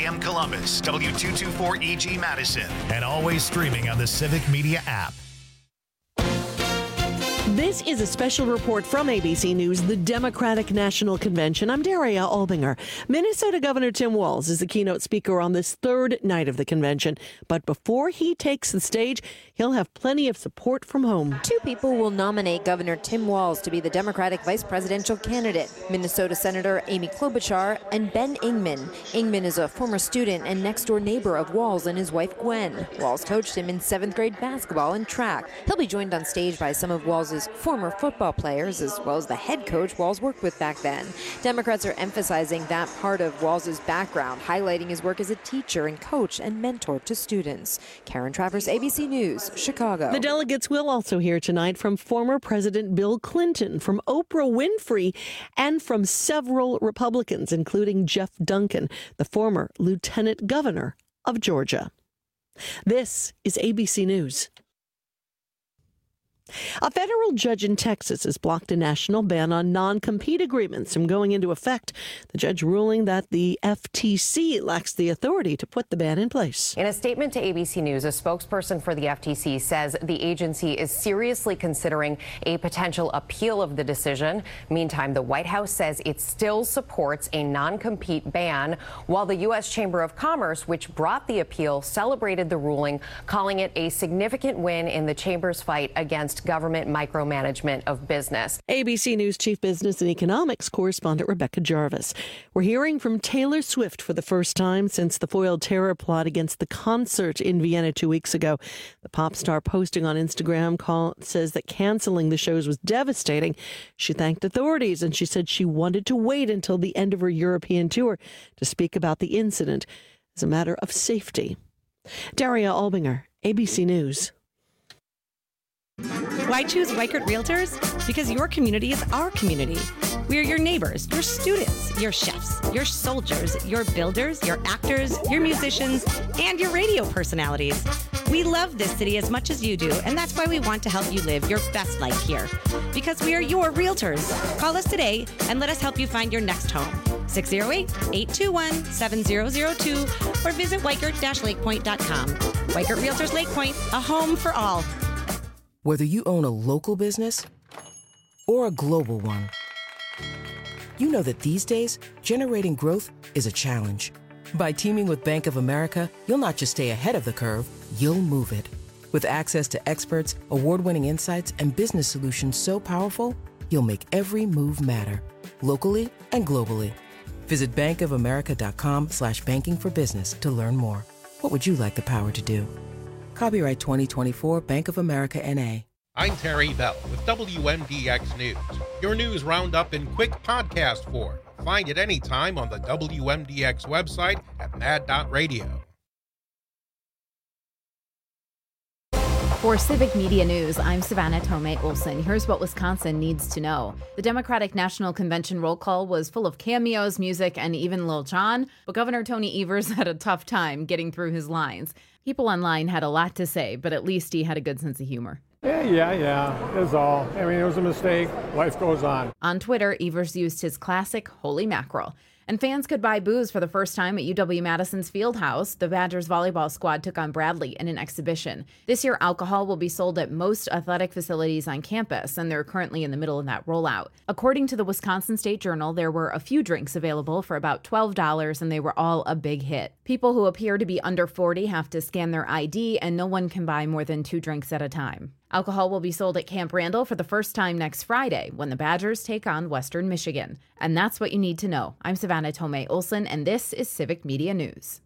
AM Columbus, W224EG Madison, and always streaming on the Civic Media app. This is a special report from ABC News, the Democratic National Convention. I'm Daria Albinger. Minnesota Governor Tim Walz is the keynote speaker on this third night of the convention. But before he takes the stage, he'll have plenty of support from home. Two people will nominate Governor Tim Walz to be the Democratic vice presidential candidate, Minnesota Senator Amy Klobuchar and Ben Ingman. Ingman is a former student and next-door neighbor of Walz and his wife Gwen. Walz coached him in 7th grade basketball and track. He'll be joined on stage by some of Walz's former football players, as well as the head coach Walz worked with back then. Democrats are emphasizing that part of Walz's background, highlighting his work as a teacher and coach and mentor to students. Karen Travers, ABC News, Chicago. The delegates will also hear tonight from former President Bill Clinton, from Oprah Winfrey, and from several Republicans, including Jeff Duncan, the former lieutenant governor of Georgia. This is ABC News. A federal judge in Texas has blocked a national ban on non-compete agreements from going into effect. The judge ruling that the FTC lacks the authority to put the ban in place. In a statement to ABC News, a spokesperson for the FTC says the agency is seriously considering a potential appeal of the decision. Meantime, the White House says it still supports a non-compete ban, while the U.S. Chamber of Commerce, which brought the appeal, celebrated the ruling, calling it a significant win in the chamber's fight against government micromanagement of business. ABC News Chief Business and Economics correspondent Rebecca Jarvis. We're hearing from Taylor Swift for the first time since the foiled terror plot against the concert in Vienna 2 weeks ago. The pop star, posting on Instagram, says that canceling the shows was devastating. She thanked authorities, and she said she wanted to wait until the end of her European tour to speak about the incident as a matter of safety. Daria Albinger, ABC News. Why choose Weichert Realtors? Because your community is our community. We are your neighbors, your students, your chefs, your soldiers, your builders, your actors, your musicians, and your radio personalities. We love this city as much as you do, and that's why we want to help you live your best life here. Because we are your realtors. Call us today and let us help you find your next home. 608-821-7002 or visit Weichert-LakePoint.com. Weichert Realtors Lake Point, a home for all. Whether you own a local business or a global one, you know that these days, generating growth is a challenge. By teaming with Bank of America, you'll not just stay ahead of the curve, you'll move it. With access to experts, award-winning insights, and business solutions so powerful, you'll make every move matter, locally and globally. Visit bankofamerica.com/banking for business to learn more. What would you like the power to do? Copyright 2024 Bank of America, N.A. I'm Terry Bell with WMDX News, your news roundup in quick podcast form. Find it anytime on the WMDX website at mad.radio. For Civic Media News, I'm Savannah Tomei Olson. Here's what Wisconsin needs to know. The Democratic National Convention roll call was full of cameos, music, and even Lil Jon, but Governor Tony Evers had a tough time getting through his lines. People online had a lot to say, but at least he had a good sense of humor. Yeah, that's all. I mean, it was a mistake. Life goes on. On Twitter, Evers used his classic holy mackerel. And fans could buy booze for the first time at UW-Madison's Fieldhouse. The Badgers volleyball squad took on Bradley in an exhibition. This year, alcohol will be sold at most athletic facilities on campus, and they're currently in the middle of that rollout. According to the Wisconsin State Journal, there were a few drinks available for about $12, and they were all a big hit. People who appear to be under 40 have to scan their ID, and no one can buy more than 2 drinks at a time. Alcohol will be sold at Camp Randall for the first time next Friday when the Badgers take on Western Michigan. And that's what you need to know. I'm Savannah Tomei Olson, and this is Civic Media News.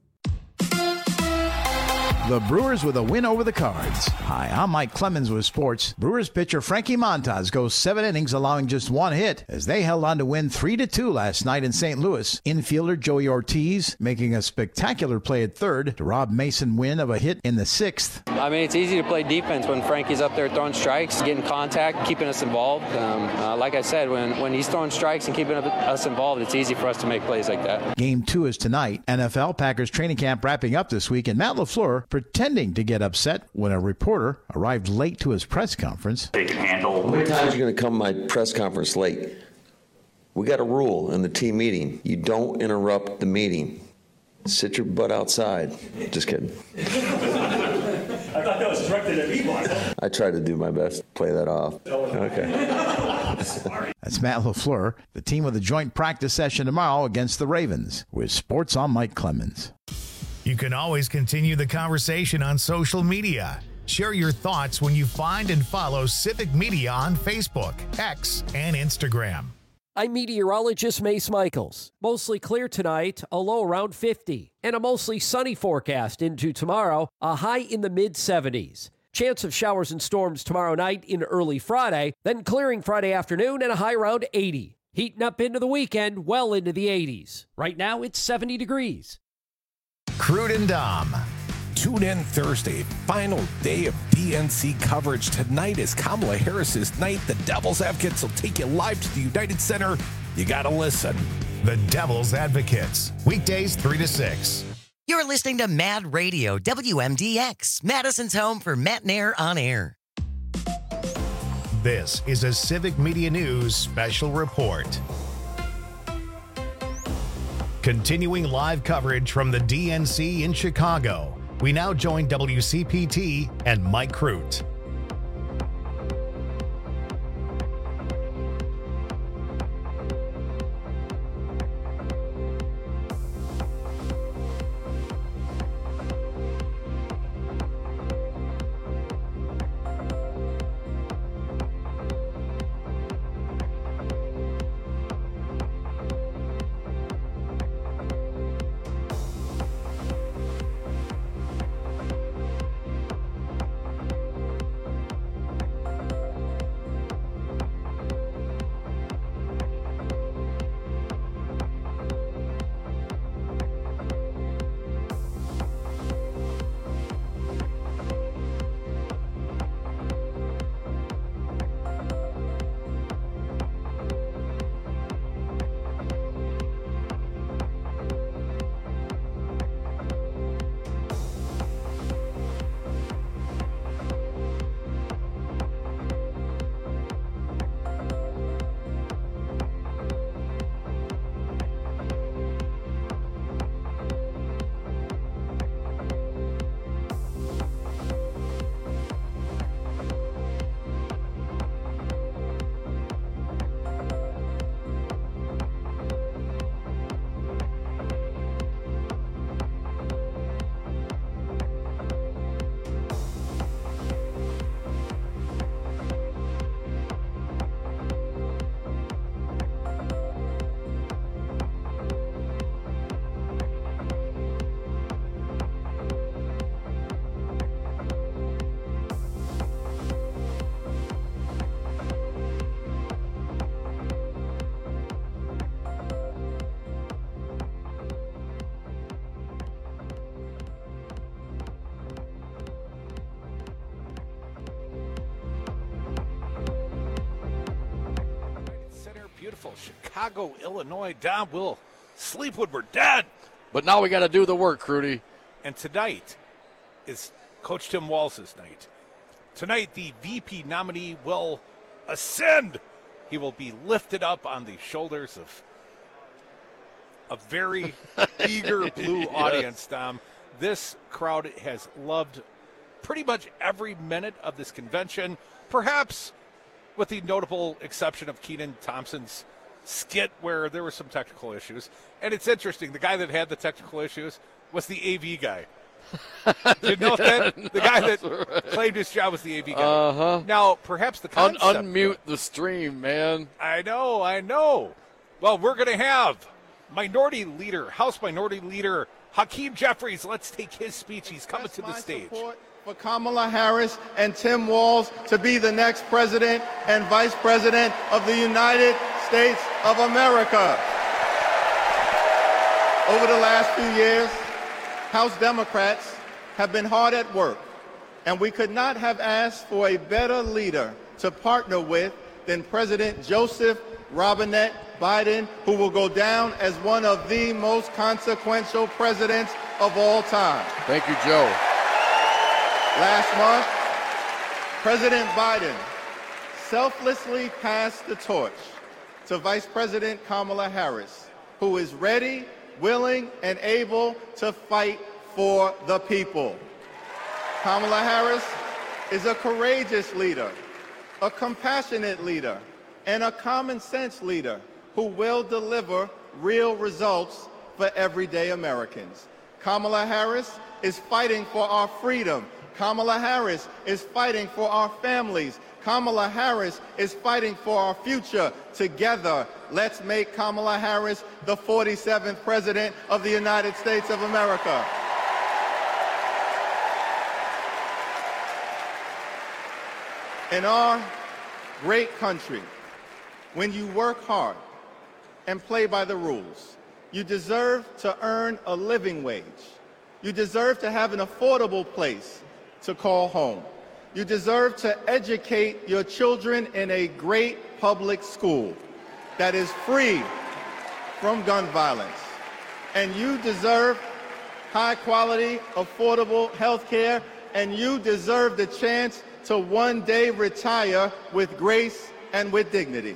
The Brewers with a win over the Cards. Hi, I'm Mike Clemens with sports. Brewers pitcher Frankie Montas goes 7 innings, allowing just 1 hit as they held on to win 3-2 last night in St. Louis. Infielder Joey Ortiz making a spectacular play at third to rob Mason Wynn of a hit in the 6th. I mean, it's easy to play defense when Frankie's up there throwing strikes, getting contact, keeping us involved. Like I said, when he's throwing strikes and keeping us involved, it's easy for us to make plays like that. Game 2 is tonight. NFL Packers training camp wrapping up this week, and Matt LaFleur pretending to get upset when a reporter arrived late to his press conference. They can handle. How many times are you going to come to my press conference late? We got a rule in the team meeting. You don't interrupt the meeting. Sit your butt outside. Just kidding. I thought that was directed at me, boss. I try to do my best to play that off. Okay. That's Matt LaFleur. The team with a joint practice session tomorrow against the Ravens. With Sports, I'm Mike Clemens. You can always continue the conversation on social media. Share your thoughts when you find and follow Civic Media on Facebook, X, and Instagram. I'm meteorologist Mace Michaels. Mostly clear tonight, a low around 50, and a mostly sunny forecast into tomorrow, a high in the mid-70s. Chance of showers and storms tomorrow night into early Friday, then clearing Friday afternoon and a high around 80. Heating up into the weekend, well into the 80s. Right now, it's 70 degrees. Crude and Dom. Tune in Thursday, final day of DNC coverage. Tonight is Kamala Harris's night. The Devil's Advocates will take you live to the United Center. You got to listen. The Devil's Advocates, weekdays 3 to 6. You're listening to Mad Radio, WMDX, Madison's home for Matt Nair on air. This is a Civic Media News special report. Continuing live coverage from the DNC in Chicago, we now join WCPT and Mike Crute. Beautiful Chicago, Illinois. Dom, we'll sleep when we're dead. But now we got to do the work, Rudy. And tonight is Coach Tim Walz's night. Tonight, the VP nominee will ascend. He will be lifted up on the shoulders of a very eager blue audience, Dom. This crowd has loved pretty much every minute of this convention, perhaps with the notable exception of Kenan Thompson's skit where there were some technical issues. And it's interesting, the guy that had the technical issues was the AV guy. Did you know that? The guy that claimed his job was the AV guy. Uh-huh. Now, perhaps the concept... Unmute the stream, man. I know. Well, we're going to have House Minority Leader Hakeem Jeffries. Let's take his speech. He's coming to the stage. For Kamala Harris and Tim Walz to be the next president and vice president of the United States of America. Over the last few years, House Democrats have been hard at work, and we could not have asked for a better leader to partner with than President Joseph Robinette Biden, who will go down as one of the most consequential presidents of all time. Thank you, Joe. Last month, President Biden selflessly passed the torch to Vice President Kamala Harris, who is ready, willing, and able to fight for the people. Kamala Harris is a courageous leader, a compassionate leader, and a common sense leader who will deliver real results for everyday Americans. Kamala Harris is fighting for our freedom. Kamala Harris is fighting for our families. Kamala Harris is fighting for our future. Together, let's make Kamala Harris the 47th President of the United States of America. In our great country, when you work hard and play by the rules, you deserve to earn a living wage. You deserve to have an affordable place to call home. You deserve to educate your children in a great public school that is free from gun violence. And you deserve high-quality, affordable health care, and you deserve the chance to one day retire with grace and with dignity.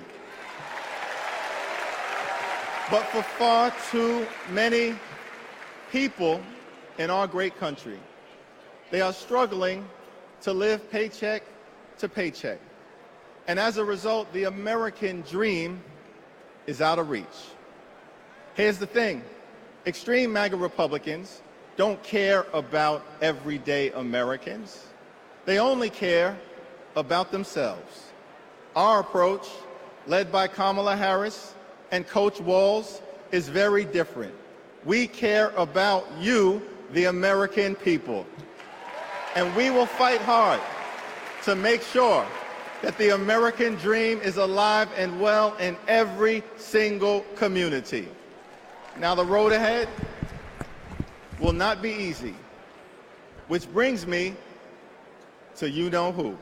But for far too many people in our great country, they are struggling to live paycheck to paycheck. And as a result, the American dream is out of reach. Here's the thing. Extreme MAGA Republicans don't care about everyday Americans. They only care about themselves. Our approach, led by Kamala Harris and Coach Walz, is very different. We care about you, the American people. And we will fight hard to make sure that the American dream is alive and well in every single community. Now, the road ahead will not be easy, which brings me to you-know-who.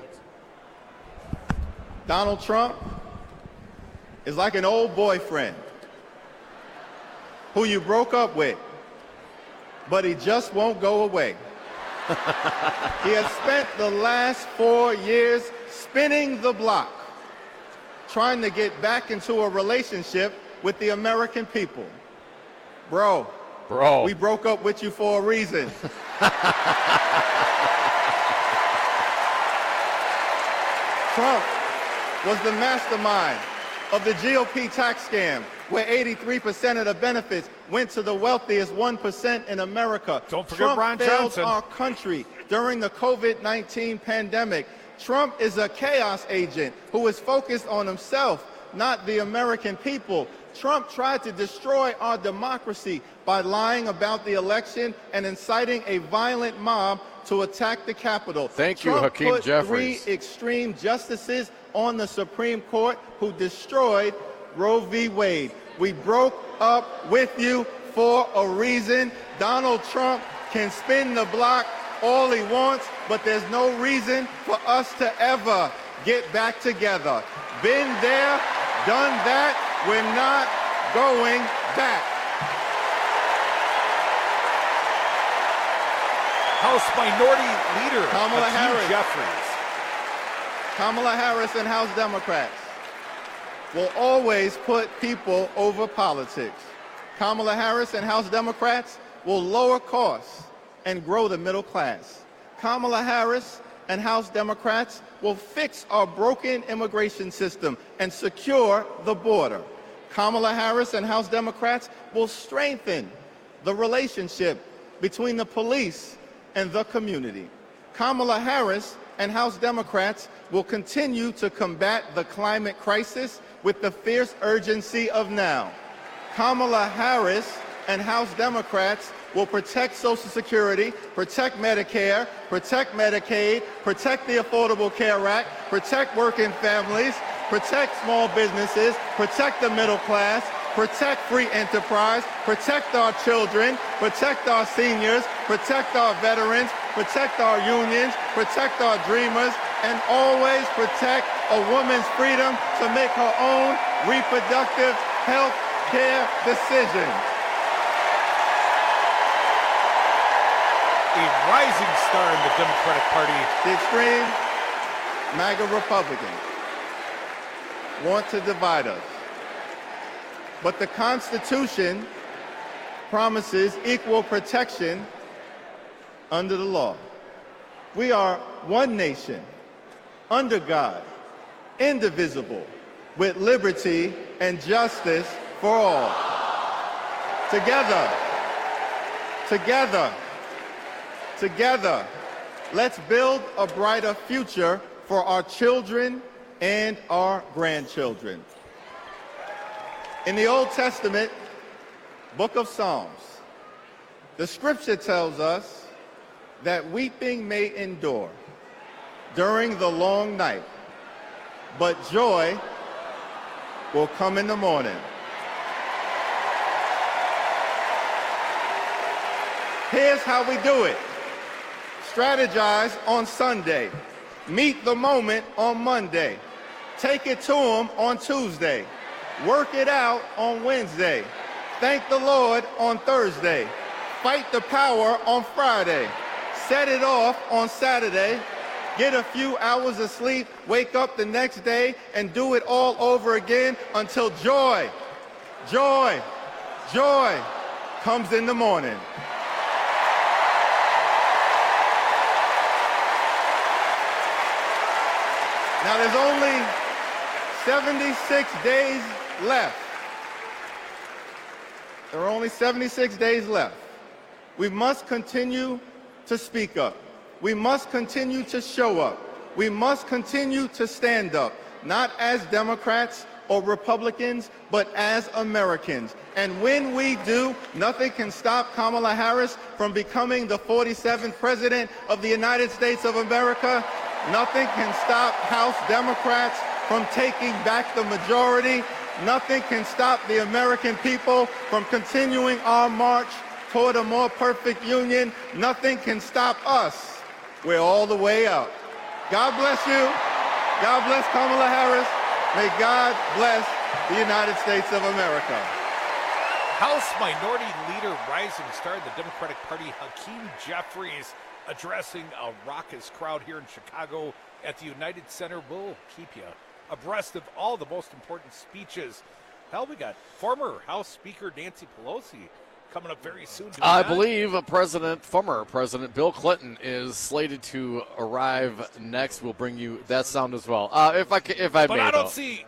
Donald Trump is like an old boyfriend who you broke up with, but he just won't go away. He has spent the last 4 years spinning the block, trying to get back into a relationship with the American people. Bro, we broke up with you for a reason. Trump was the mastermind of the GOP tax scam, where 83% of the benefits went to the wealthiest 1% in America. Don't forget Trump Ron failed Johnson. our country during the COVID-19 pandemic. Trump is a chaos agent who is focused on himself, not the American people. Trump tried to destroy our democracy by lying about the election and inciting a violent mob to attack the Capitol. Thank you, Trump Hakeem put Jeffries. 3 extreme justices on the Supreme Court who destroyed Roe v. Wade. We broke up with you for a reason. Donald Trump can spin the block all he wants, but there's no reason for us to ever get back together. Been there, done that. We're not going back. House Minority Leader Kamala Hakeem Harris. Jeffries. Kamala Harris and House Democrats will always put people over politics. Kamala Harris and House Democrats will lower costs and grow the middle class. Kamala Harris and House Democrats will fix our broken immigration system and secure the border. Kamala Harris and House Democrats will strengthen the relationship between the police and the community. Kamala Harris and House Democrats will continue to combat the climate crisis with the fierce urgency of now. Kamala Harris and House Democrats will protect Social Security, protect Medicare, protect Medicaid, protect the Affordable Care Act, protect working families, protect small businesses, protect the middle class, protect free enterprise, protect our children, protect our seniors, protect our veterans, protect our unions, protect our dreamers, and always protect a woman's freedom to make her own reproductive health care decisions. A rising star in the Democratic Party. The extreme MAGA Republicans want to divide us. But the Constitution promises equal protection under the law. We are one nation, under God, indivisible, with liberty and justice for all. Together, let's build a brighter future for our children and our grandchildren. In the Old Testament, book of Psalms, the scripture tells us that weeping may endure during the long night, but joy will come in the morning. Here's how we do it. Strategize on Sunday. Meet the moment on Monday. Take it to them on Tuesday. Work it out on Wednesday. Thank the Lord on Thursday. Fight the power on Friday. Set it off on Saturday. Get a few hours of sleep, wake up the next day, and do it all over again until joy comes in the morning. Now there's only 76 days left. There are only 76 days left. We must continue to speak up. We must continue to show up. We must continue to stand up, not as Democrats or Republicans, but as Americans. And when we do, nothing can stop Kamala Harris from becoming the 47th President of the United States of America. Nothing can stop House Democrats from taking back the majority. Nothing can stop the American people from continuing our march toward a more perfect union. Nothing can stop us. We're all the way up. God bless you. God bless Kamala Harris. May God bless the United States of America. House Minority Leader, rising star of the Democratic Party, Hakeem Jeffries, addressing a raucous crowd here in Chicago at the United Center. We'll keep you abreast of all the most important speeches. Hell, we got former House Speaker Nancy Pelosi coming up very soon. I believe former President Bill Clinton is slated to arrive next. We'll bring you that sound as well. If I but may, I don't see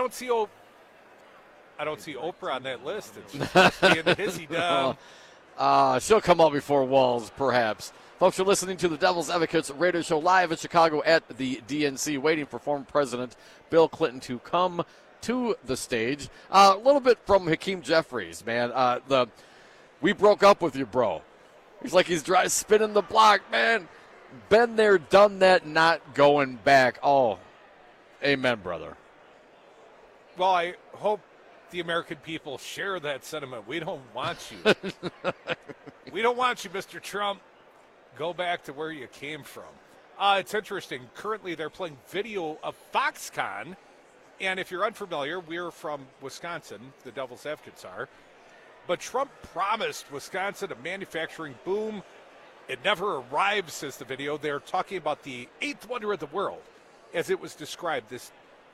Oprah on that list. It's being hissy down. She'll come out before Walls, perhaps. Folks, you're listening to the Devil's Advocates radio show live in Chicago at the DNC, waiting for former President Bill Clinton to come to the stage. A little bit from Hakeem Jeffries, man. We broke up with you, bro. He's like he's spinning the block, man. Been there, done that, not going back. Oh, amen, brother. Well, I hope the American people share that sentiment. We don't want you. We don't want you, Mr. Trump. Go back to where you came from. It's interesting. Currently, they're playing video of Foxconn. And if you're unfamiliar, we're from Wisconsin. The Devil's Advocates are. But Trump promised Wisconsin a manufacturing boom. It never arrived, says the video. They're talking about the eighth wonder of the world, as it was described, this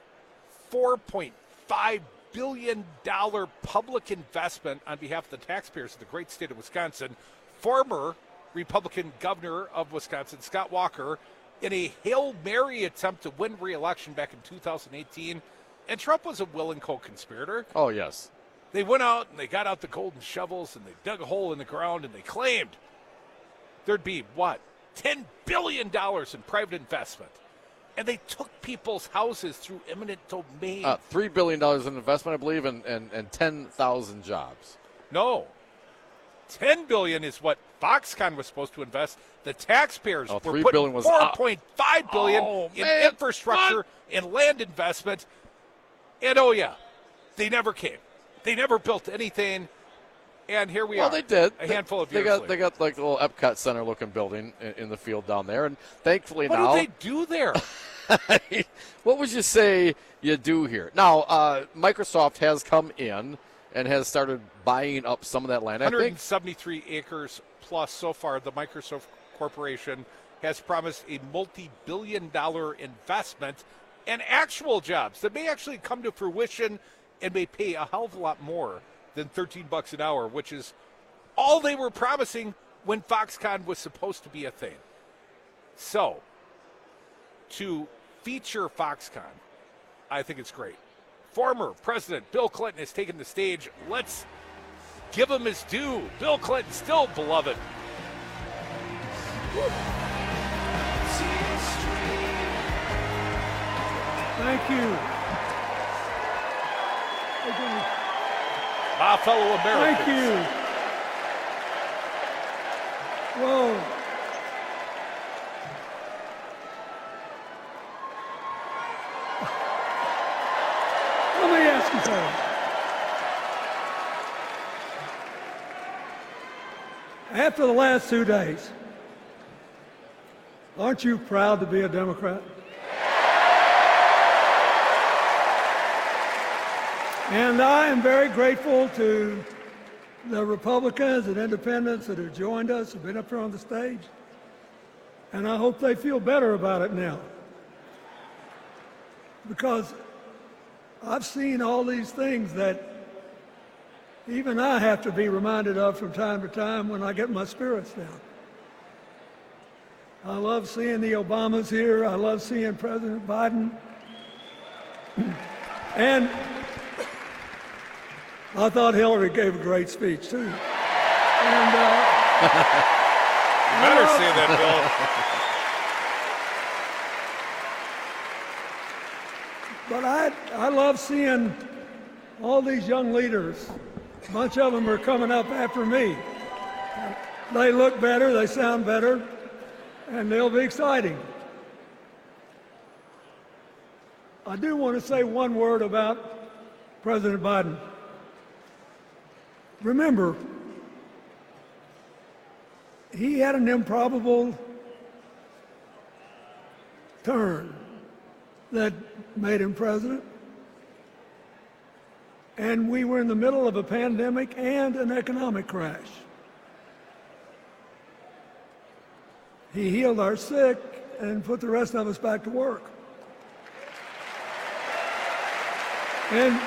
$4.5 billion public investment on behalf of the taxpayers of the great state of Wisconsin. Former Republican governor of Wisconsin, Scott Walker, in a Hail Mary attempt to win re-election back in 2018. And Trump was a willing co-conspirator. Oh, yes. They went out and they got out the golden shovels and they dug a hole in the ground and they claimed there'd be, $10 billion in private investment. And they took people's houses through eminent domain. $3 billion in investment, I believe, and 10,000 jobs. No. $10 billion is what Foxconn was supposed to invest. The taxpayers were putting $4.5 billion in infrastructure and land investment. And, they never came. They never built anything. And here we are. Well, they did. A handful of years later. They got like a little Epcot Center looking building in the field down there. And thankfully what now. What did they do there? What would you say you do here? Now, Microsoft has come in and has started buying up some of that land. 173 acres plus so far. The Microsoft Corporation has promised a multi-billion-dollar investment and actual jobs that may actually come to fruition and may pay a hell of a lot more than $13 an hour, which is all they were promising when Foxconn was supposed to be a thing. So, to feature Foxconn, I think it's great. Former President Bill Clinton has taken the stage. Let's give him his due. Bill Clinton, still beloved. Thank you. My fellow Americans. Thank you. Whoa. Let me ask you something. After the last 2 days, aren't you proud to be a Democrat? And I am very grateful to the Republicans and independents that have joined us, have been up here on the stage. And I hope they feel better about it now. Because I've seen all these things that even I have to be reminded of from time to time when I get my spirits down. I love seeing the Obamas here. I love seeing President Biden. And I thought Hillary gave a great speech, too. And, you better say that, Bill. But I love seeing all these young leaders. A bunch of them are coming up after me. They look better, they sound better, and they'll be exciting. I do want to say one word about President Biden. Remember, he had an improbable turn that made him president. And we were in the middle of a pandemic and an economic crash. He healed our sick and put the rest of us back to work. And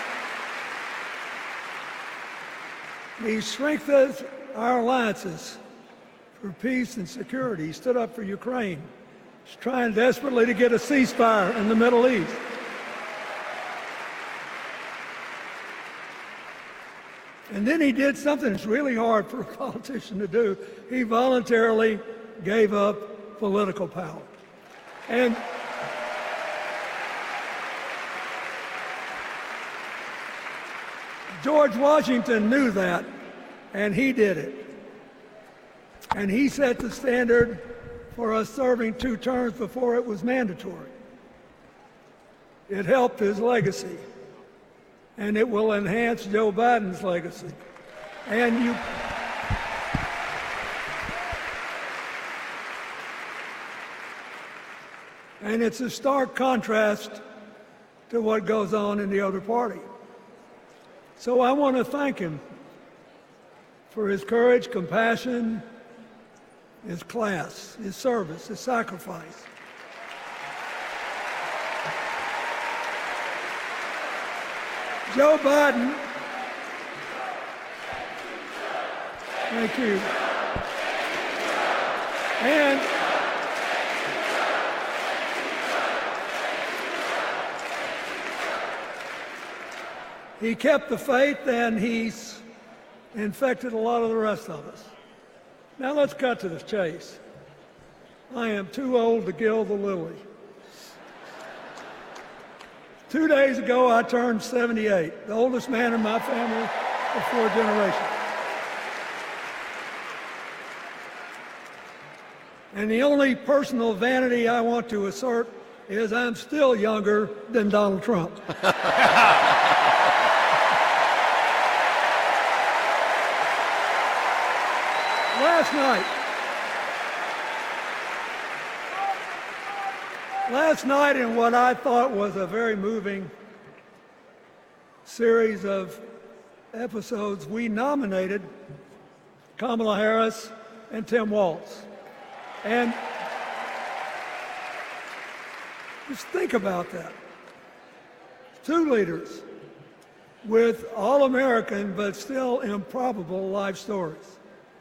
he strengthened our alliances for peace and security. He stood up for Ukraine. He's trying desperately to get a ceasefire in the Middle East. And then he did something that's really hard for a politician to do. He voluntarily gave up political power. And George Washington knew that, and he did it. And he set the standard for us serving 2 terms before it was mandatory. It helped his legacy, and it will enhance Joe Biden's legacy. And it's a stark contrast to what goes on in the other party. So I want to thank him for his courage, compassion, his class, his service, his sacrifice. Joe Biden, thank you. And he kept the faith, and he's infected a lot of the rest of us. Now let's cut to the chase. I am too old to gild the lily. 2 days ago, I turned 78, the oldest man in my family of 4 generations. And the only personal vanity I want to assert is I'm still younger than Donald Trump. Last night, in what I thought was a very moving series of episodes, we nominated Kamala Harris and Tim Walz. And just think about that. 2 leaders with all-American but still improbable life stories.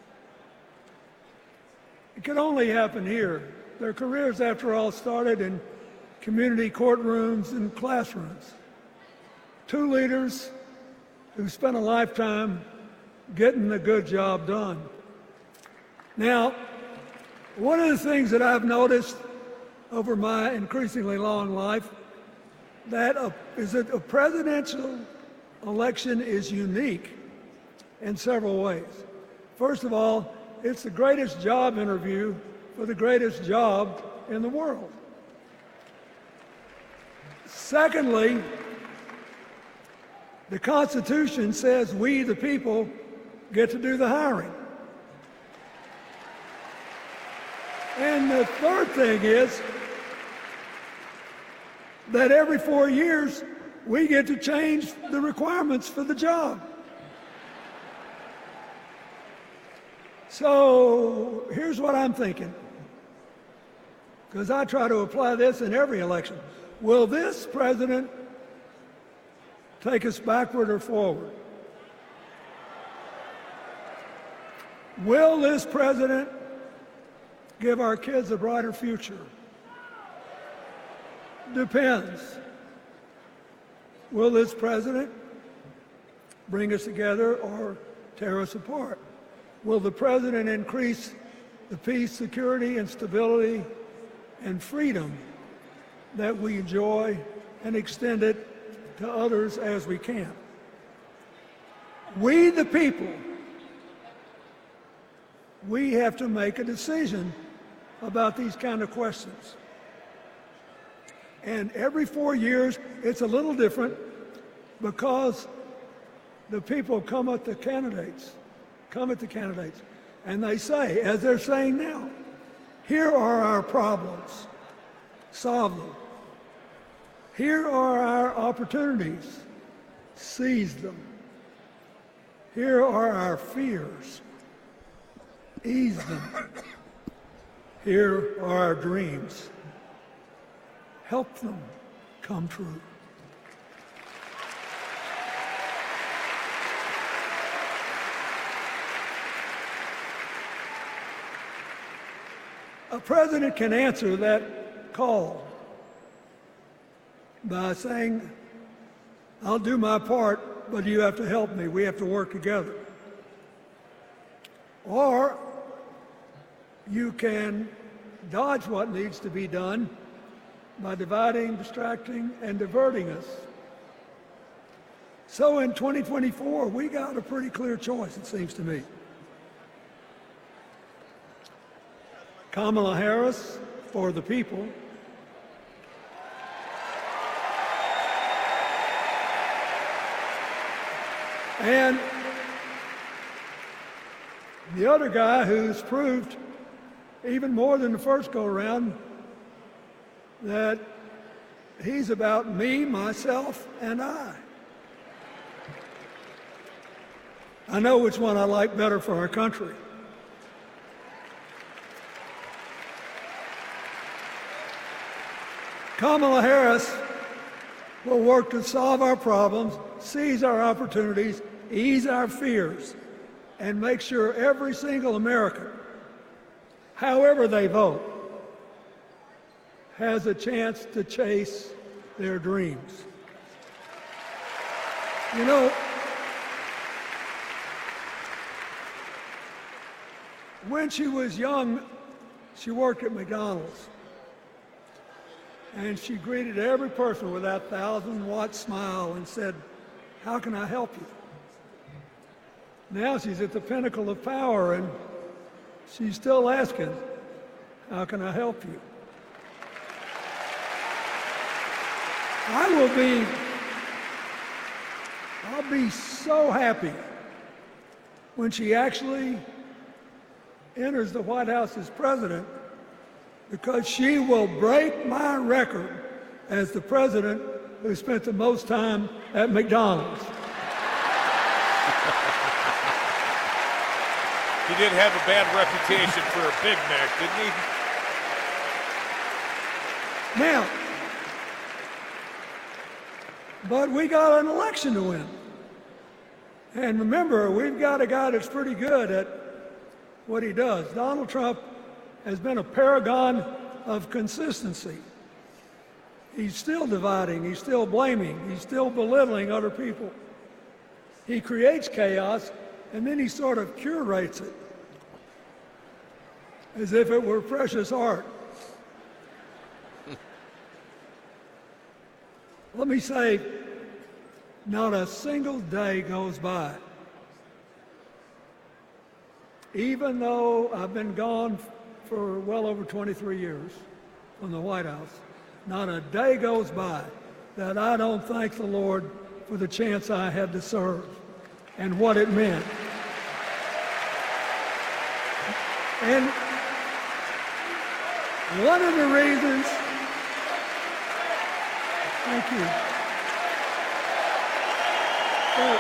It could only happen here. Their careers, after all, started in community courtrooms and classrooms. Two leaders who spent a lifetime getting the good job done. Now, one of the things that I've noticed over my increasingly long life is that a presidential election is unique in several ways. First of all, it's the greatest job interview for the greatest job in the world. Secondly, the Constitution says we, the people, get to do the hiring. And the third thing is that every 4 years, we get to change the requirements for the job. So here's what I'm thinking, because I try to apply this in every election. Will this president take us backward or forward? Will this president give our kids a brighter future? Depends. Will this president bring us together or tear us apart? Will the president increase the peace, security, and stability and freedom that we enjoy and extend it to others as we can? We, the people, we have to make a decision about these kind of questions. And every 4 years, it's a little different because the people come at the candidates, and they say, as they're saying now, here are our problems, solve them. Here are our opportunities, seize them. Here are our fears, ease them. Here are our dreams, help them come true. A president can answer that call by saying, I'll do my part, but you have to help me. We have to work together. Or you can dodge what needs to be done by dividing, distracting, and diverting us. So in 2024, we got a pretty clear choice, it seems to me. Kamala Harris for the people, and the other guy who's proved even more than the first go-around that he's about me, myself, and I. I know which one I like better for our country. Kamala Harris will work to solve our problems, seize our opportunities, ease our fears, and make sure every single American, however they vote, has a chance to chase their dreams. You know, when she was young, she worked at McDonald's. And she greeted every person with that 1,000-watt smile and said, how can I help you? Now she's at the pinnacle of power and she's still asking, how can I help you? I'll be so happy when she actually enters the White House as president, because she will break my record as the president who spent the most time at McDonald's. He did have a bad reputation for a Big Mac, didn't he? Now, but we got an election to win. And remember, we've got a guy that's pretty good at what he does. Donald Trump has been a paragon of consistency. He's still dividing, he's still blaming, he's still belittling other people. He creates chaos, and then he sort of curates it as if it were precious art. Let me say, not a single day goes by, even though I've been gone for well over 23 years from the White House, not a day goes by that I don't thank the Lord for the chance I had to serve and what it meant. And one of the reasons, thank you. Wait.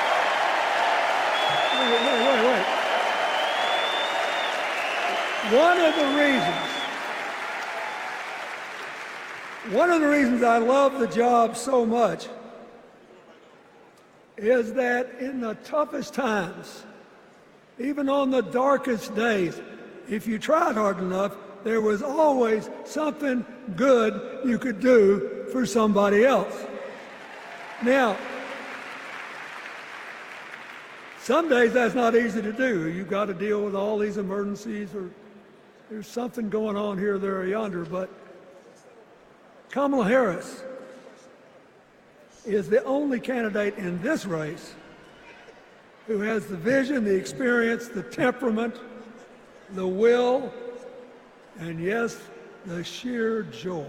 One of the reasons I love the job so much is that in the toughest times, even on the darkest days, if you tried hard enough, there was always something good you could do for somebody else. Now, some days that's not easy to do. You've got to deal with all these emergencies, or there's something going on here, there, or yonder. But Kamala Harris is the only candidate in this race who has the vision, the experience, the temperament, the will, and yes, the sheer joy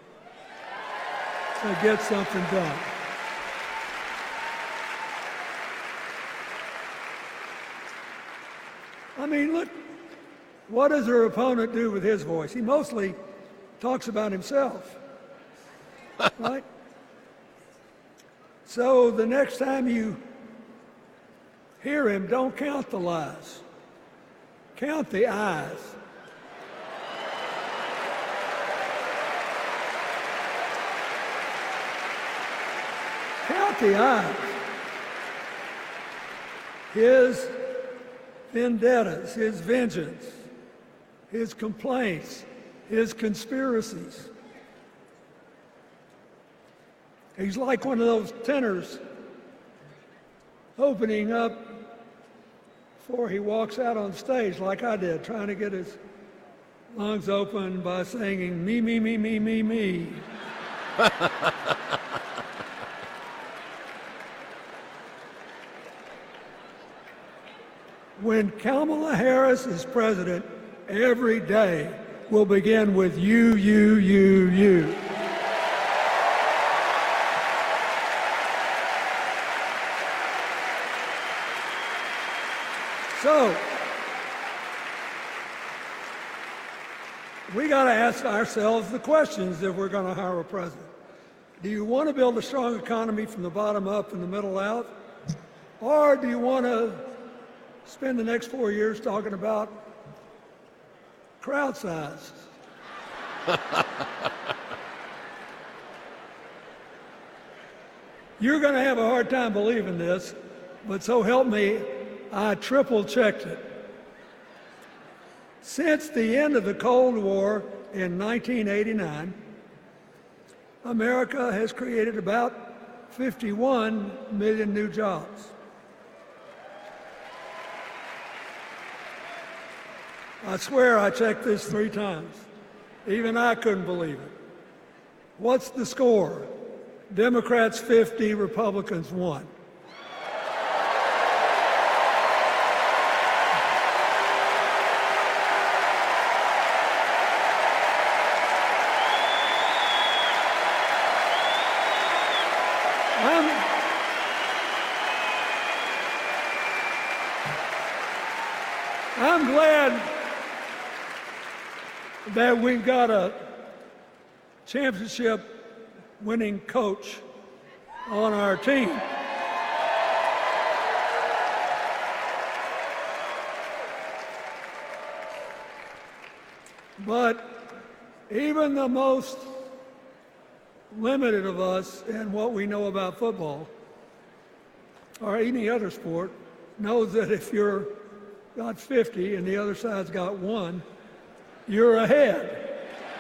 to get something done. I mean, look, what does her opponent do with his voice? He mostly talks about himself, right? So the next time you hear him, don't count the lies. Count the eyes. Count the eyes. His vendettas, his vengeance, his complaints, his conspiracies. He's like one of those tenors opening up before he walks out on stage, like I did, trying to get his lungs open by singing me, me, me, me, me, me. When Kamala Harris is president, every day will begin with you, you, you, you. So, we got to ask ourselves the questions if we're going to hire a president. Do you want to build a strong economy from the bottom up and the middle out? Or do you want to spend the next 4 years talking about crowd size? You're going to have a hard time believing this, but so help me, I triple-checked it. Since the end of the Cold War in 1989, America has created about 51 million new jobs. I swear I checked this 3 times. Even I couldn't believe it. What's the score? Democrats 50, Republicans 1. I'm glad that we've got a championship-winning coach on our team. But even the most limited of us in what we know about football or any other sport, knows that if you're got 50 and the other side's got 1, you're ahead.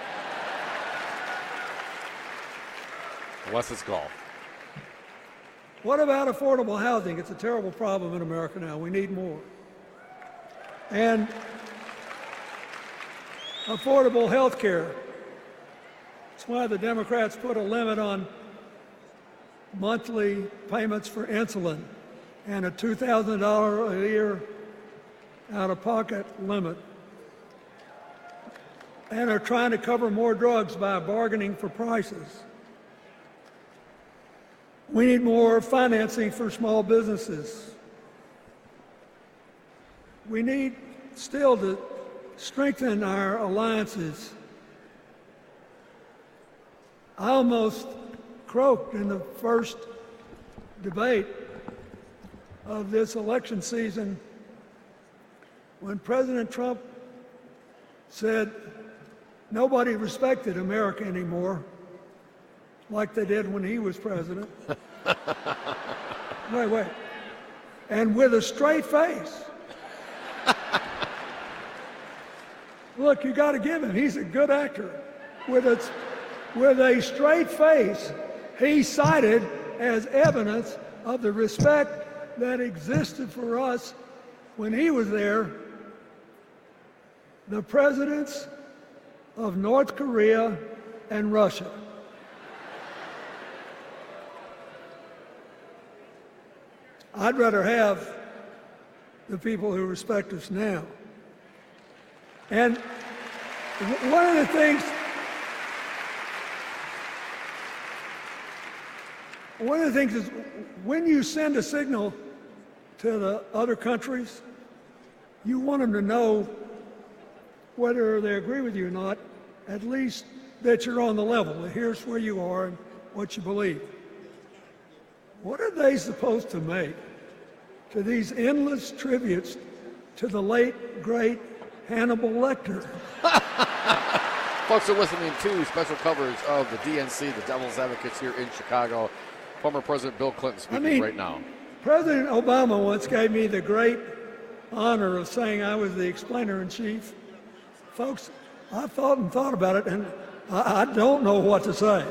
Unless it's golf. What about affordable housing? It's a terrible problem in America now. We need more. And affordable health care. That's why the Democrats put a limit on monthly payments for insulin and a $2,000 a year out-of-pocket limit. And are trying to cover more drugs by bargaining for prices. We need more financing for small businesses. We need still to strengthen our alliances. I almost croaked in the first debate of this election season when President Trump said nobody respected America anymore like they did when he was president. Wait. And with a straight face. Look, you got to give him. He's a good actor. With a straight face, he cited as evidence of the respect that existed for us when he was there the presidents of North Korea and Russia. I'd rather have the people who respect us now. And one of the things is when you send a signal to the other countries, you want them to know whether they agree with you or not, at least that you're on the level. Here's where you are and what you believe. What are they supposed to make to these endless tributes to the late, great Hannibal Lecter? Folks are listening to special coverage of the DNC, the Devil's Advocates here in Chicago. Former President Bill Clinton speaking right now. President Obama once gave me the great honor of saying I was the explainer-in-chief. Folks, I thought about it, and I don't know what to say.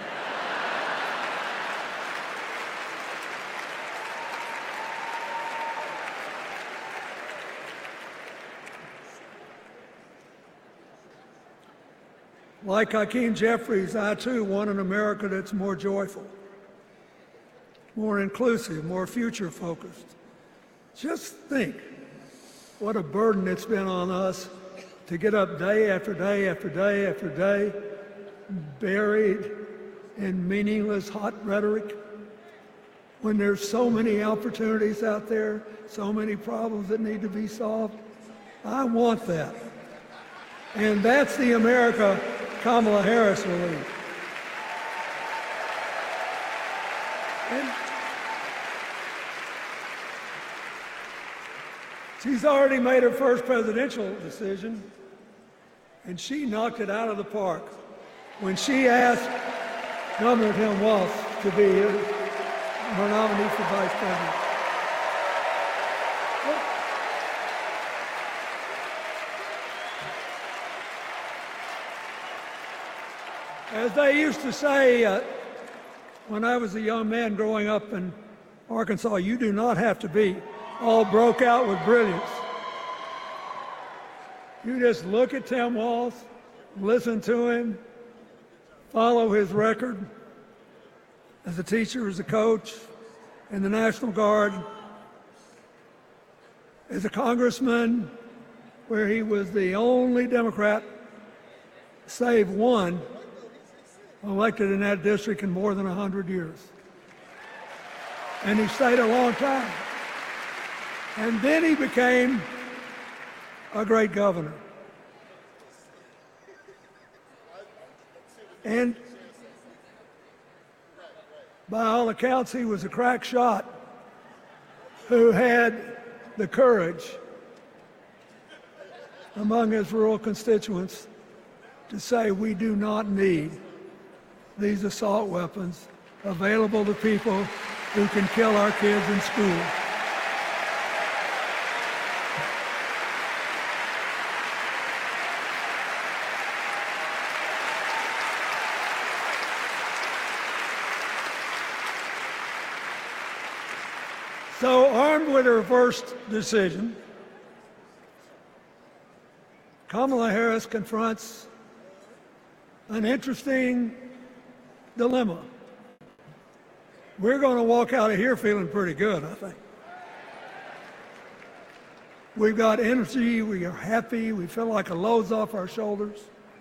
Like Hakeem Jeffries, I too want an America that's more joyful, more inclusive, more future-focused. Just think what a burden it's been on us to get up day after day after day after day, buried in meaningless hot rhetoric, when there's so many opportunities out there, so many problems that need to be solved. I want that. And that's the America Kamala Harris will lead. And she's already made her first presidential decision, and she knocked it out of the park when she asked Governor Tim Walz to be her nominee for vice president. As they used to say when I was a young man growing up in Arkansas, you do not have to be all broke out with brilliance. You just look at Tim Walz, listen to him, follow his record as a teacher, as a coach in the National Guard, as a congressman where he was the only Democrat, save one, elected in that district in more than 100 years. And he stayed a long time. And then he became a great governor. And by all accounts, he was a crack shot who had the courage among his rural constituents to say, we do not need these assault weapons available to people who can kill our kids in school. So, armed with her first decision, Kamala Harris confronts an interesting dilemma. We're going to walk out of here feeling pretty good, I think. We've got energy, we are happy, we feel like a load's off our shoulders.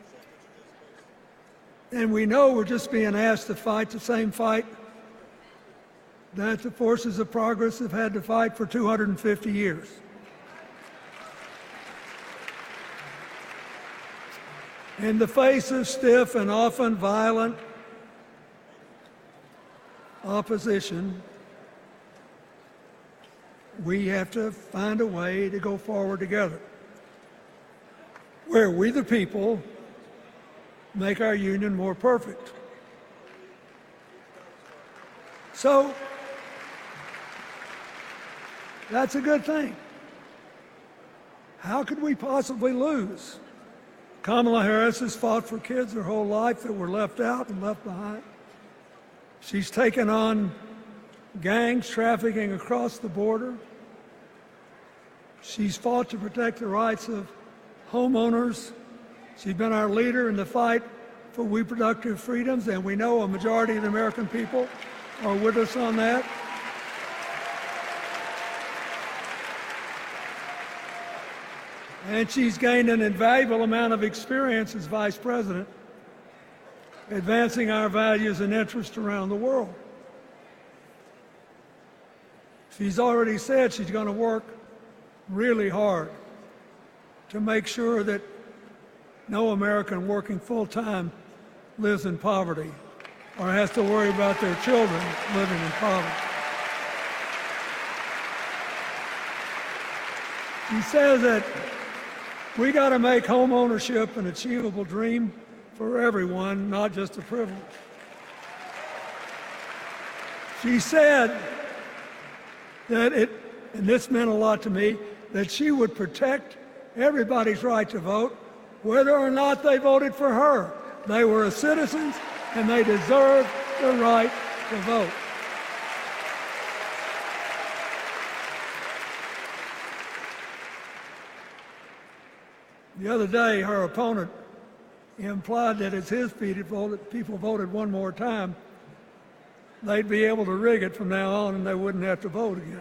And we know we're just being asked to fight the same fight that the forces of progress have had to fight for 250 years. In the face of stiff and often violent opposition, we have to find a way to go forward together, where we the people make our union more perfect. So, that's a good thing. How could we possibly lose? Kamala Harris has fought for kids her whole life that were left out and left behind. She's taken on gangs trafficking across the border. She's fought to protect the rights of homeowners. She's been our leader in the fight for reproductive freedoms, and we know a majority of the American people are with us on that. And she's gained an invaluable amount of experience as vice president, advancing our values and interests around the world. She's already said she's going to work really hard to make sure that no American working full-time lives in poverty or has to worry about their children living in poverty. She says that we got to make home ownership an achievable dream for everyone, not just a privilege. She said that and this meant a lot to me, that she would protect everybody's right to vote, whether or not they voted for her. They were citizens and they deserved the right to vote. The other day, her opponent implied that as his people voted one more time, they'd be able to rig it from now on and they wouldn't have to vote again.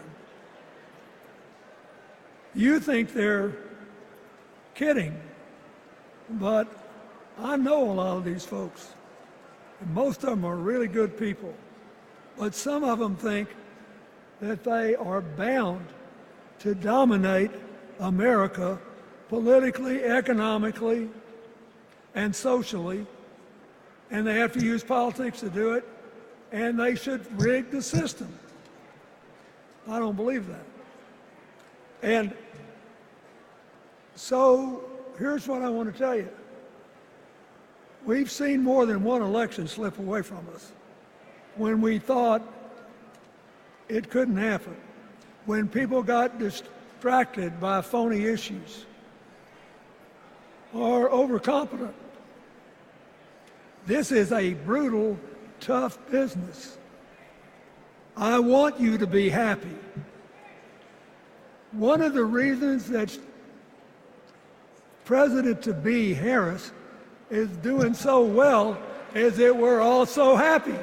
You think they're kidding, but I know a lot of these folks, and most of them are really good people, but some of them think that they are bound to dominate America politically, economically, and socially, and they have to use politics to do it, and they should rig the system. I don't believe that. And so here's what I want to tell you. We've seen more than one election slip away from us when we thought it couldn't happen, when people got distracted by phony issues or overconfident. This is a brutal, tough business. I want you to be happy. One of the reasons that President-to-be Harris is doing so well is that we're all so happy.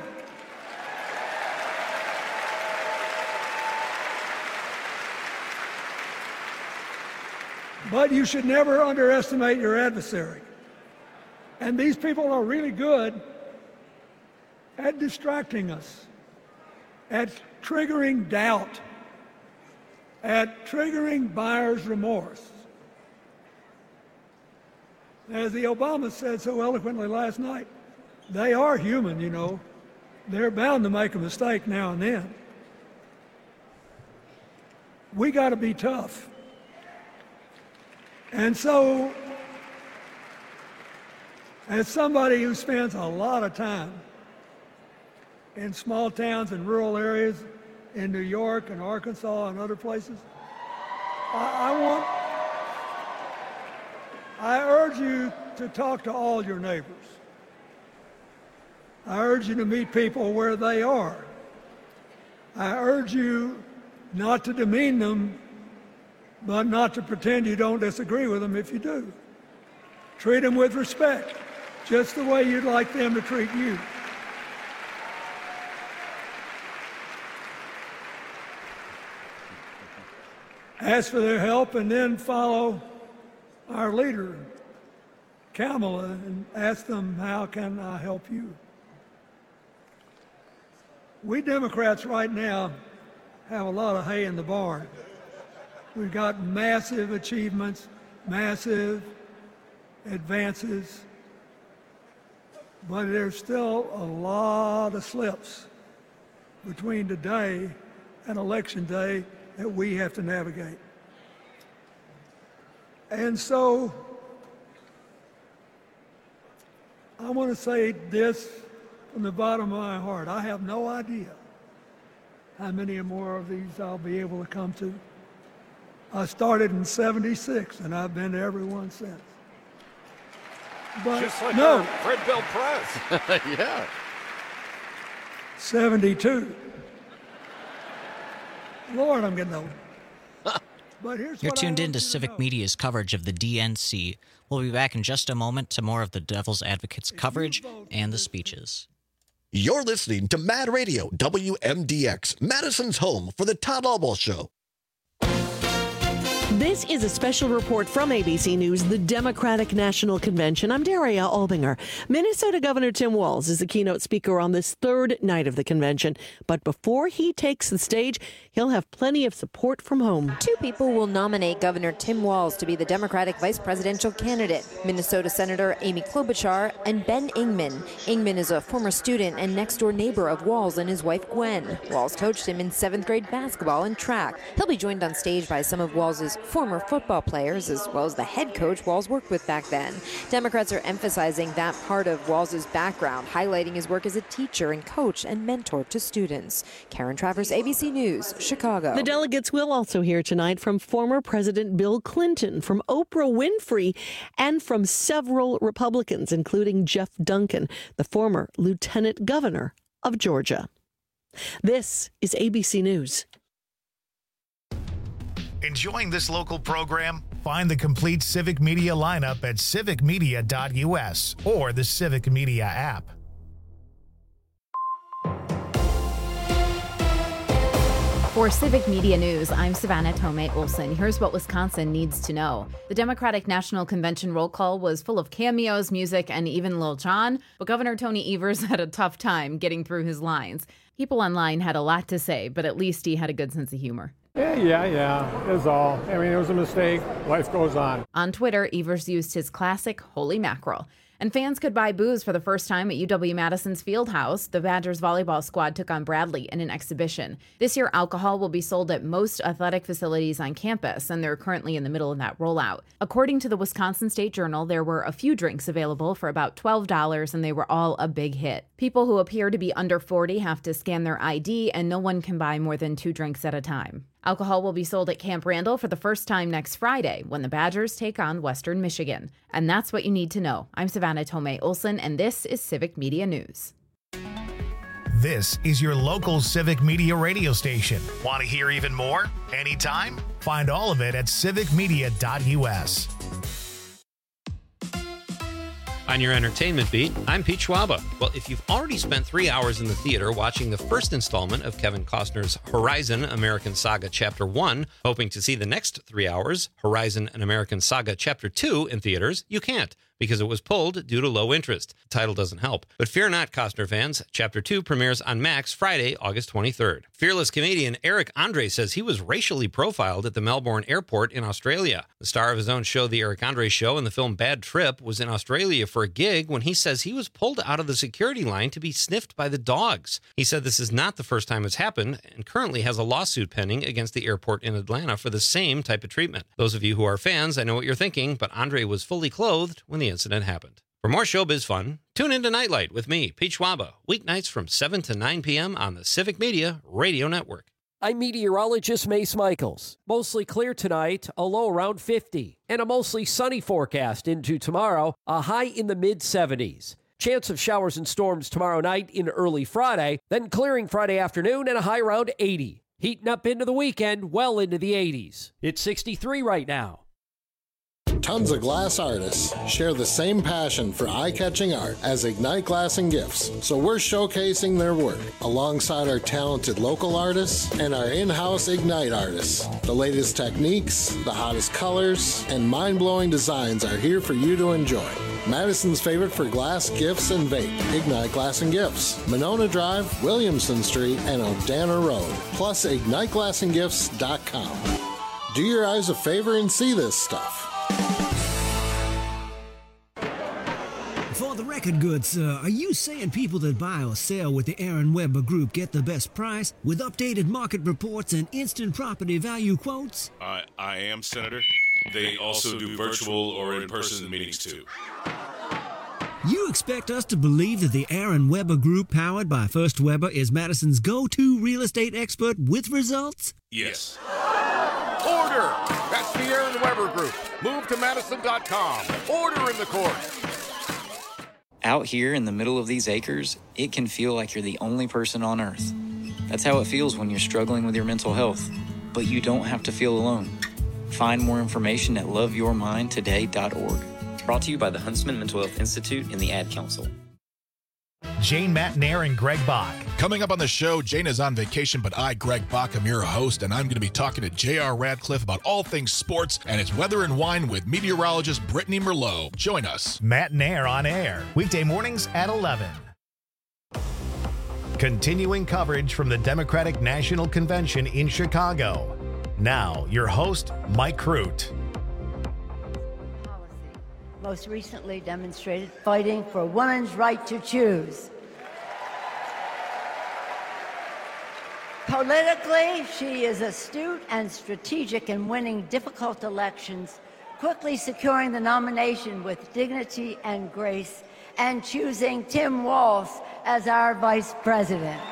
But you should never underestimate your adversary. And these people are really good at distracting us, at triggering doubt, at triggering buyer's remorse. As the Obama said so eloquently last night, they are human, you know. They're bound to make a mistake now and then. We got to be tough. And so, as somebody who spends a lot of time in small towns and rural areas in New York and Arkansas and other places. I urge you to talk to all your neighbors. I urge you to meet people where they are. I urge you not to demean them, but not to pretend you don't disagree with them if you do. Treat them with respect, just the way you'd like them to treat you. Ask for their help and then follow our leader, Kamala, and ask them, how can I help you? We Democrats right now have a lot of hay in the barn. We've got massive achievements, massive advances, but there's still a lot of slips between today and Election Day that we have to navigate. And so I want to say this from the bottom of my heart. I have no idea how many more of these I'll be able to come to. I started in '76, and I've been to every one since. But just like no, Fred Bell Press. Yeah. 72. Lord, I'm getting old. But here's You're what tuned I in to Civic Media's coverage of the DNC. We'll be back in just a moment to more of the Devil's Advocates coverage and the speeches. You're listening to Mad Radio, WMDX, Madison's home for the Todd Albaugh Show. This is a special report from ABC News, the Democratic National Convention. I'm Daria Albinger. Minnesota Governor Tim Walz is the keynote speaker on this third night of the convention. But before he takes the stage, he'll have plenty of support from home. Two people will nominate Governor Tim Walz to be the Democratic vice presidential candidate: Minnesota Senator Amy Klobuchar and Ben Ingman. Ingman is a former student and next-door neighbor of Walz and his wife Gwen. Walz coached him in 7th grade basketball and track. He'll be joined on stage by some of Walz's former football players, as well as the head coach Walz worked with back then. Democrats are emphasizing that part of Walz's background, highlighting his work as a teacher and coach and mentor to students. Karen Travers, ABC News, Chicago. The delegates will also hear tonight from former President Bill Clinton, from Oprah Winfrey, and from several Republicans, including Jeff Duncan, the former lieutenant governor of Georgia. This is ABC News. Enjoying this local program? Find the complete Civic Media lineup at civicmedia.us or the Civic Media app. For Civic Media News, I'm Savannah Tomei Olson. Here's what Wisconsin needs to know. The Democratic National Convention roll call was full of cameos, music, and even Lil Jon, but Governor Tony Evers had a tough time getting through his lines. People online had a lot to say, but at least he had a good sense of humor. Yeah, that's all. I mean, it was a mistake. Life goes on. On Twitter, Evers used his classic holy mackerel. And fans could buy booze for the first time at UW-Madison's Fieldhouse. The Badgers volleyball squad took on Bradley in an exhibition. This year, alcohol will be sold at most athletic facilities on campus, and they're currently in the middle of that rollout. According to the Wisconsin State Journal, there were a few drinks available for about $12, and they were all a big hit. People who appear to be under 40 have to scan their ID, and no one can buy more than 2 drinks at a time. Alcohol will be sold at Camp Randall for the first time next Friday when the Badgers take on Western Michigan. And that's what you need to know. I'm Savannah Tomei Olson, and this is Civic Media News. This is your local Civic Media radio station. Want to hear even more? Anytime? Find all of it at civicmedia.us. On your entertainment beat, I'm Pete Schwaba. Well, if you've already spent 3 hours in the theater watching the first installment of Kevin Costner's Horizon American Saga Chapter 1, hoping to see the next 3 hours, Horizon An American Saga Chapter 2, in theaters, you can't, because it was pulled due to low interest. The title doesn't help. But fear not, Costner fans. Chapter 2 premieres on Max Friday, August 23rd. Fearless comedian Eric Andre says he was racially profiled at the Melbourne airport in Australia. The star of his own show, The Eric Andre Show, and the film Bad Trip, was in Australia for a gig when he says he was pulled out of the security line to be sniffed by the dogs. He said this is not the first time it's happened and currently has a lawsuit pending against the airport in Atlanta for the same type of treatment. Those of you who are fans, I know what you're thinking, but Andre was fully clothed when the incident happened. For more showbiz fun, tune into Nightlight with me, Pete Schwaba, weeknights from 7 to 9 p.m. on the Civic Media Radio Network. I'm meteorologist Mace Michaels. Mostly clear tonight, a low around 50. And a mostly sunny forecast into tomorrow, a high in the mid-70s. Chance of showers and storms tomorrow night into early Friday, then clearing Friday afternoon and a high around 80. Heating up into the weekend, well into the 80s. It's 63 right now. Tons of glass artists share the same passion for eye-catching art as Ignite Glass and Gifts, so we're showcasing their work alongside our talented local artists and our in-house Ignite artists. The latest techniques, the hottest colors, and mind-blowing designs are here for you to enjoy. Madison's favorite for glass, gifts, and vape, Ignite Glass and Gifts, Monona Drive, Williamson Street, and O'Dana Road, plus IgniteGlassandGifts.com. Do your eyes a favor and see this stuff. For the record good, sir, are you saying people that buy or sell with the Aaron Weber Group get the best price with updated market reports and instant property value quotes? I am, Senator. They also do virtual or in-person meetings, too. You expect us to believe that the Aaron Weber Group, powered by First Weber, is Madison's go-to real estate expert with results? Yes. Order! That's the Aaron Weber Group. Move to Madison.com. Order in the court. Out here in the middle of these acres, it can feel like you're the only person on earth. That's how it feels when you're struggling with your mental health. But you don't have to feel alone. Find more information at loveyourmindtoday.org. Brought to you by the Huntsman Mental Health Institute and the Ad Council. Jane Matnair and Greg Bach. Coming up on the show, Jane is on vacation, but I, Greg Bach, am your host, and I'm going to be talking to J.R. Radcliffe about all things sports and it's weather and wine with meteorologist Brittany Merlot. Join us. Matnair on air, weekday mornings at 11. Continuing coverage from the Democratic National Convention in Chicago. Now, your host, Mike Crute. Most recently demonstrated fighting for women's right to choose. Politically, she is astute and strategic in winning difficult elections, quickly securing the nomination with dignity and grace, and choosing Tim Walz as our vice president.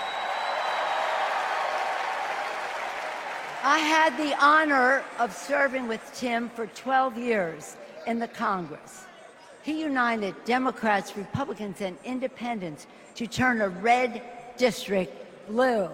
I had the honor of serving with Tim for 12 years in the Congress. He united Democrats, Republicans, and independents to turn a red district blue.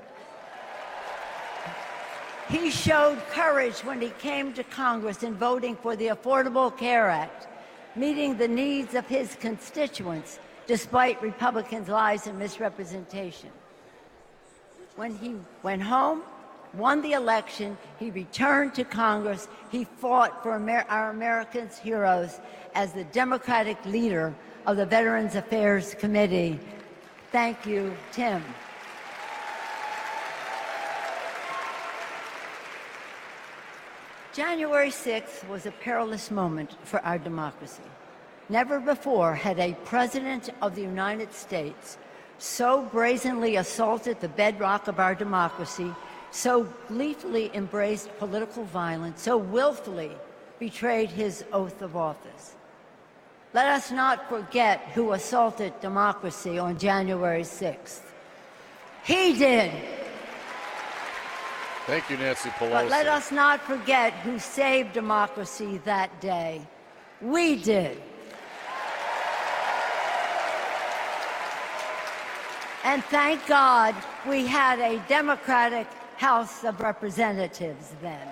He showed courage when he came to Congress in voting for the Affordable Care Act, meeting the needs of his constituents despite Republicans' lies and misrepresentation. When he went home, won the election, he returned to Congress, he fought for our Americans' heroes as the Democratic leader of the Veterans Affairs Committee. Thank you, Tim. January 6th was a perilous moment for our democracy. Never before had a president of the United States so brazenly assaulted the bedrock of our democracy, so gleefully embraced political violence, so willfully betrayed his oath of office. Let us not forget who assaulted democracy on January 6th. He did. Thank you, Nancy Pelosi. But let us not forget who saved democracy that day. We did. And thank God we had a Democratic House of Representatives then.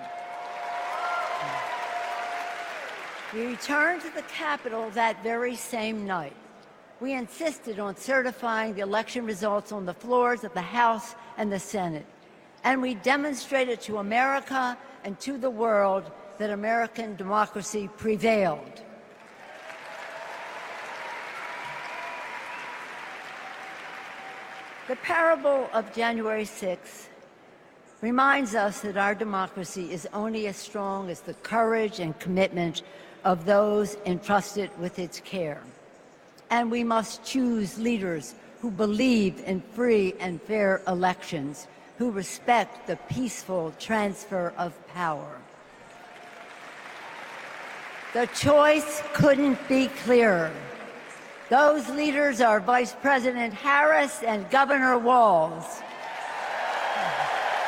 We returned to the Capitol that very same night. We insisted on certifying the election results on the floors of the House and the Senate. And we demonstrated to America and to the world that American democracy prevailed. The parable of January 6th reminds us that our democracy is only as strong as the courage and commitment of those entrusted with its care. And we must choose leaders who believe in free and fair elections, who respect the peaceful transfer of power. The choice couldn't be clearer. Those leaders are Vice President Harris and Governor Walz.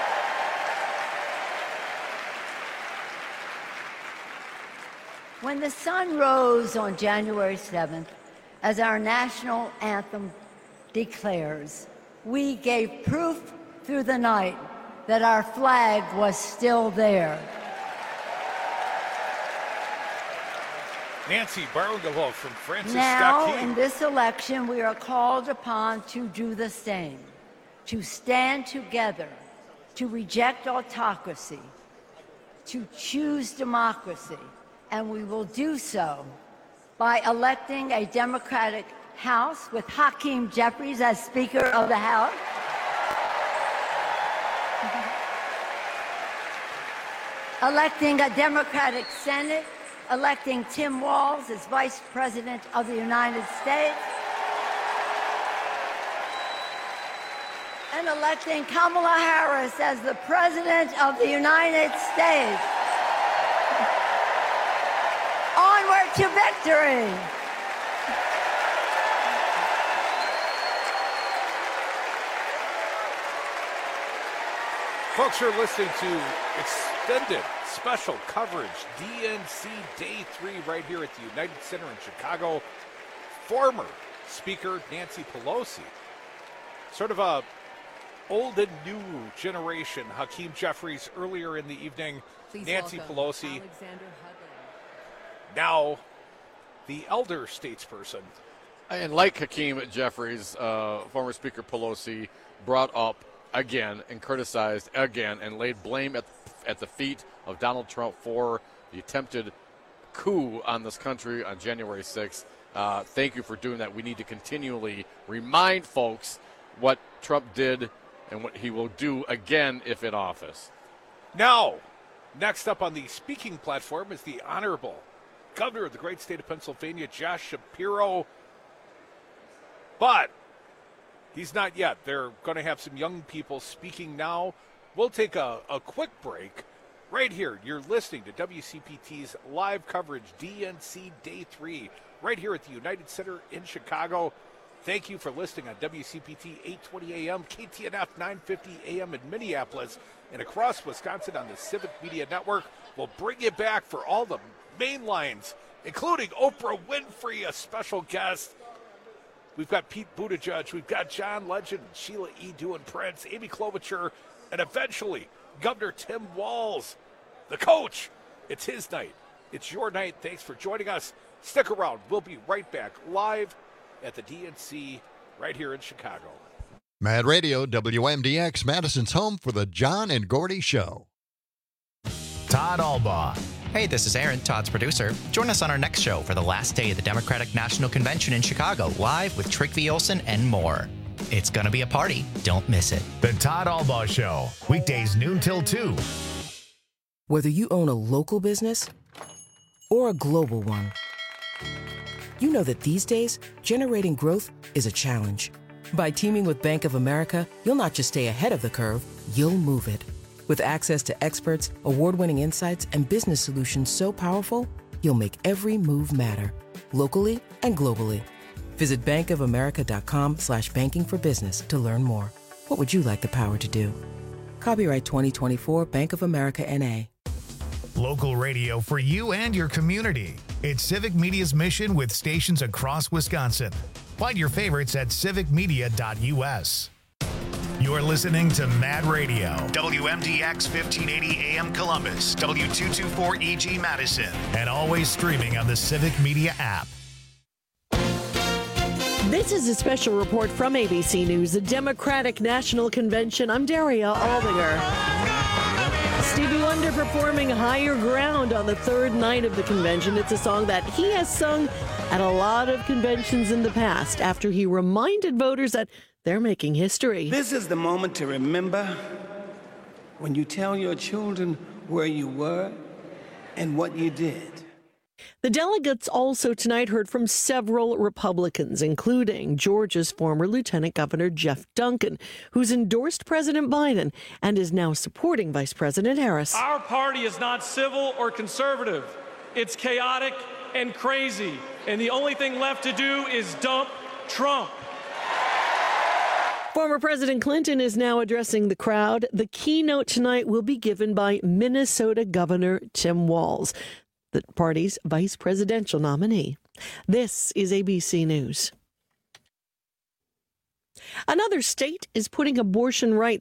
When the sun rose on January 7th, as our national anthem declares, we gave proof through the night that our flag was still there. Nancy Barlow from Francis Now, Scott Key. in this election, we are called upon to do the same, to stand together, to reject autocracy, to choose democracy, and we will do so by electing a Democratic House with Hakeem Jeffries as Speaker of the House, electing a Democratic Senate, electing Tim Walz as Vice President of the United States, and electing Kamala Harris as the President of the United States. Onward to victory! Folks, you're listening to extended special coverage, DNC Day 3, right here at the United Center in Chicago. Former Speaker Nancy Pelosi, sort of a old and new generation. Hakeem Jeffries earlier in the evening. Please Nancy welcome Pelosi, Alexander now the elder statesperson. And like Hakeem Jeffries, former Speaker Pelosi brought up again and criticized again and laid blame at the feet of Donald Trump for the attempted coup on this country on January 6th. Thank you for doing that. We need to continually remind folks what Trump did and what he will do again if in office. Now, next up on the speaking platform is the Honorable Governor of the great state of Pennsylvania, Josh Shapiro. But he's not yet. They're going to have some young people speaking now. We'll take a quick break right here. You're listening to WCPT's live coverage, DNC Day 3, right here at the United Center in Chicago. Thank you for listening on WCPT 820 AM, KTNF 950 AM in Minneapolis, and across Wisconsin on the Civic Media Network. We'll bring you back for all the main lines, including Oprah Winfrey, a special guest. We've got Pete Buttigieg, we've got John Legend, Sheila E. Doing Prince, Amy Klobuchar, and eventually Governor Tim Walz, the coach. It's his night. It's your night. Thanks for joining us. Stick around. We'll be right back live at the DNC right here in Chicago. Mad Radio, WMDX, Madison's home for the John and Gordy Show. Todd Albaugh. Hey, this is Aaron, Todd's producer. Join us on our next show for the last day of the Democratic National Convention in Chicago, live with Trick V. Olson and more. It's going to be a party. Don't miss it. The Todd Albaugh Show, weekdays noon till 2. Whether you own a local business or a global one, you know that these days, generating growth is a challenge. By teaming with Bank of America, you'll not just stay ahead of the curve, you'll move it. With access to experts, award-winning insights, and business solutions so powerful, you'll make every move matter, locally and globally. Visit bankofamerica.com/banking for business to learn more. What would you like the power to do? Copyright 2024 Bank of America N.A. Local radio for you and your community. It's Civic Media's mission with stations across Wisconsin. Find your favorites at civicmedia.us. You're listening to Mad Radio, WMDX 1580 AM Columbus, W224EG Madison, and always streaming on the Civic Media app. This is a special report from ABC News, the Democratic National Convention. I'm Daria Aldinger. Stevie Wonder performing Higher Ground on the third night of the convention. It's a song that he has sung at a lot of conventions in the past after he reminded voters that they're making history. This is the moment to remember when you tell your children where you were and what you did. The delegates also tonight heard from several Republicans, including Georgia's former Lieutenant Governor Jeff Duncan, who's endorsed President Biden and is now supporting Vice President Harris. Our party is not civil or conservative. It's chaotic and crazy. And the only thing left to do is dump Trump. Former President Clinton is now addressing the crowd. The keynote tonight will be given by Minnesota Governor Tim Walz. the party's vice presidential nominee. This is ABC News. Another state is putting abortion rights